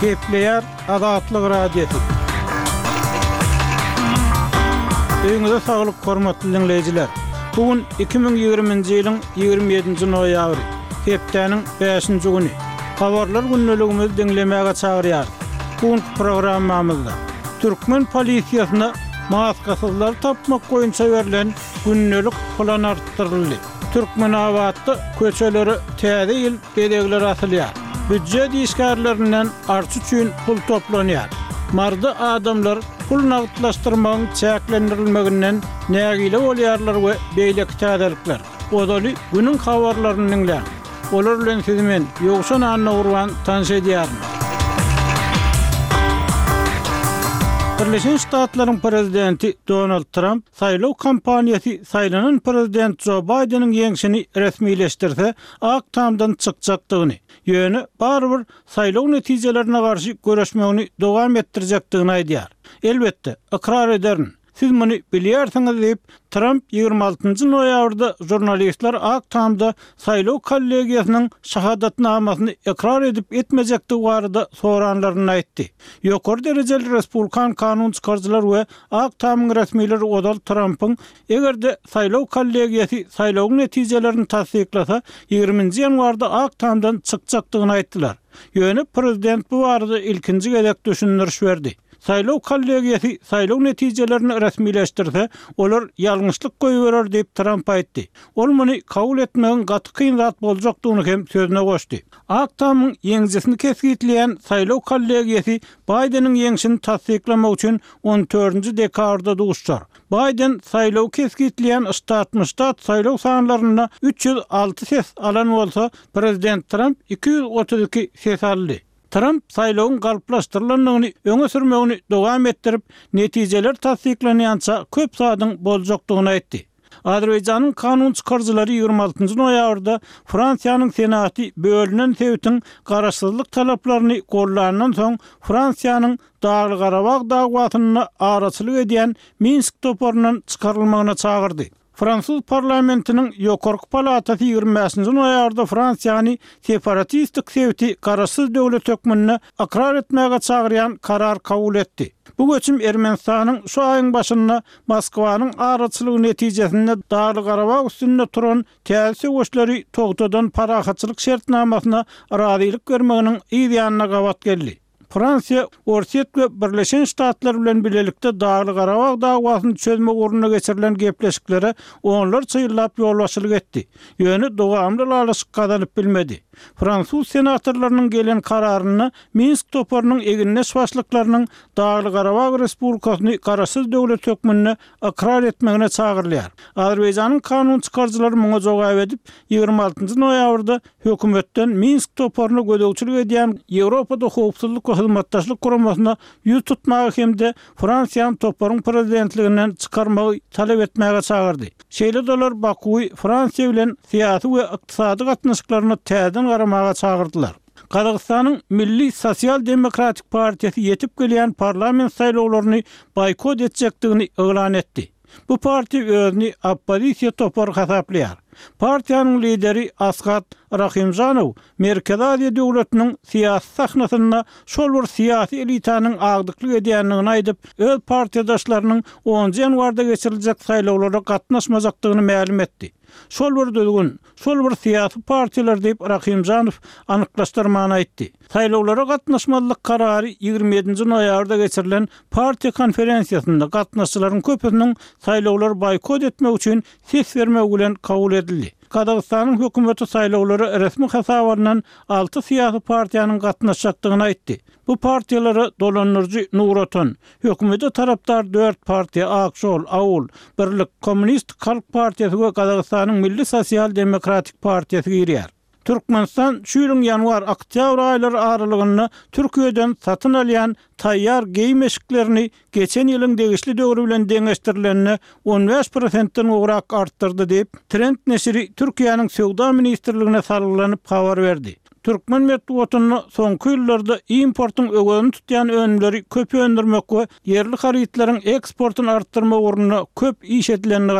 Gepleyer Azatlyk radiosu. Öňüňizde saglyk hormatly dinleýijiler. Bugün 2020-nji ýylyň 27-nji noýabry, hepdeniň 5-nji güni. Habarlar günneligimizi dinlemäge çagyrýar. Bugün programmamyzda Türkmen polisiýasyna maskasyzlar tapmak boýunça berilen günnelik plan artdyryldy. Türkmen awatda köçeleri täze ýyl bedegler atylýar. Büdjet işgärlerinden arç üçin pul toplanýar. Marda adamlar pul nagdlaşdyrmagyň çäklendirilmeginden nägile bolýarlar we beýle täzelikler. Odaly günüň habarlaryny dinleýär. Olar bilen siz men ýogşan anna urwan tanış edýärmi? Birleşen Ştatlaryň prezidenti Donald Trump saýlaw kampaniýasy saýlanan prezident Joe Biden'in ýeňşini resmileşdirse, ak tamdan çykjakdygyny, ýöne barbyr saýlaw netijelerine garşy göreşmegini dowam etdirjekdigini aýdýar. Elbetde, ikrar ederin. Siz muny bilýärsiňiz diýip Trump 26-njy noýabrda jurnalistler ak tamda saýlaw kollegiýasynyň şahadatnamasyny ikrar edip etmejektigi barada soranlaryny aýtdy. Ýokary derejeli respublikan kanun çykarjylar we ak tamyň resmileri odal Trumpyň egerde saýlaw kollegiýasy saýlaw netijelerini tasdiklasa 20-nji ýanwarda ak tamdan çykjakdygyny aýtdylar. Ýöne prezident bu barada ilkinji gezek düşündiriş berdi. Saýlaw kollegiýasy saýlaw netijelerini resmileşdirse, olar ýalňyşlyk goýberer diýip Trump aýtdy. Ol muny kabul etmegiň gaty kyn zat boljakdygyny hem sözüne goşdy. Ak tamyň ýeňjesini kesgitleýän saýlaw kollegiýasy Biden'in ýeňşini tasdiklamak üçin 14-nji dekabrda duguşjar. Biden saýlaw kesgitleýän ştat saýlaw sanlaryna 306 ses alan bolsa, prezident Trump 232 ses aldy. Trump saýlawyň galplaşdyrylanyny öňe sürmegini dowam etdirip, netijeler tasdiklanýança köp sadyň boljakdygyny aýtdy. Azerbaýjanyň kanun çykarjylary 26-njy noýabrda Fransiýanyň senaty bölünen sebäpden garaşsyzlyk talaplaryny gollanan soň Fransiýanyň Dagly Garabag dagwatyny araçylyk edýän Minsk toporunyň çykarylmagyna çagyrdy. Fransuz parlamentinin ýokarky palatasy 25-nji noýabrda Fransiýany separatistik sebäpli garaşsyz döwlet hökmüne akrar etmäge çagyrýan karar kabul etdi. Bu göçüm Ermenistanyň şu aýyň başynda Moskwanyň araçylygy netijesinde Dagly Garabag üstünde turan täze göçleri togtadan parahatçylyk şertnamasyna razylyk bermeginiň ýa-da gawat geldi. Fransiýa Orsiýet we Birleşen Ştatlar bilen bilelikde Dagly Garabag dagwasyny çözmek ugruna geçirilen gepleşiklere onlar çyýlap ýolbaşçylyk etdi. Ýöne dowamly alışyk kazanyp bilmedi. Fransuz senatorlarynyň gelen kararyny Minsk toporunyň eginleş başlyklarynyň Dagly Garabag Respublikasyny garaşsyz döwlet hökmüne akrar etmegine çagyrylýar. Azerbaýjanyň kanun çykarjylary muňa jogap edip 26-njy noýabrda hökümetden Minsk toporuny gödäwçilik edýän Ýewropada howpsuzlyk we hyzmatdaşlyk guramasyna ýüz tutmagy hemde Fransiýanyň toporuň prezidentliginden çykarmagy talep etmäge çagyrdy. Şeýle dolar Bakuy Fransiýa bilen syýasy we ykdysady gatnaşyklaryny täzeden garamaga çagyrdylar. Kazakstanyň Milli Sosial Demokratik Partiýasy ýetip gelýän parlament saýlawlaryny boykot etjekdigini elan etdi. Bu partiýa özüni oppozisiýa toporu hasaplaýar. Partiýanyň lideri Asgat Rahimjanow Merkezi Aziýa döwletiniň syýasy sahnasyna şol bir syýasy elitanyň agdyklyk edýändigini aýdyp, öz partiýadaşlarynyň 10-njy ýanwarda geçiriljek saýlawlara gatnaşmajakdygyny ma'lum etdi. Şol bir düzgün, şol bir syýasy partiýalar diýip Rahimjanow anyklaşdyrmagyny aýtdy. Saýlawlara gatnaşmalyk karary 27-nji noýabrda geçirilen partiýa konferensiýasynda gatnaşçylaryň köpüniň saýlawlary boykot etmek üçin ses bermegi bilen kabul edildi. Kazakstanyň hökümeti saýlawlary resmi hesabynyň 6 syýasy partiýanyň gatnaşjakdygyny aýtdy. Bu partiýalary dolanyrjy Nuratan, hökümete tarapdar 4 partiýa Akşol, Awul, Birlik, Kommunist Halk Partiýasy we Kazakstanyň Milli Sosial Demokratik Partiýasy girýär. Türkmenistan şu ýylyň ýanwar-oktýabr aýlary aralygyny Türkiýeden satyn alýan taýýar geyim eşiklerini geçen ýylyň degişli döwri bilen deňeşdirilenini 15%-den ugrak artdyrdy diýip Trend neşri Türkiýanyň Sowda ministrligine sarylanyp habar berdi. Türkmen medeniýetini soňky ýyllarda importyň öňünde tutýan önümleri köp öndürmek we yerli haritlaryň eksportyny artdyrmak ugruna köp iş edilenini